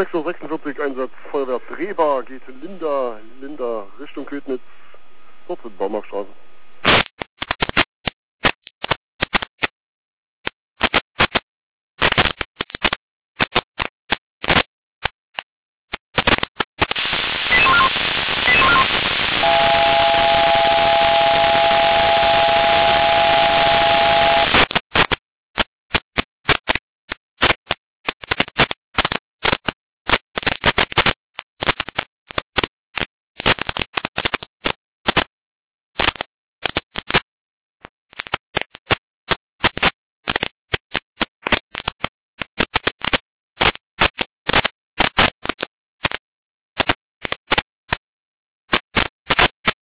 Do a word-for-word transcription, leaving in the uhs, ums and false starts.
sechs Uhr sechsundvierzig, Einsatz Feuerwehr Drehbar, geht Linda, Linda Richtung Ködnitz, dort sind Baumarktstraße.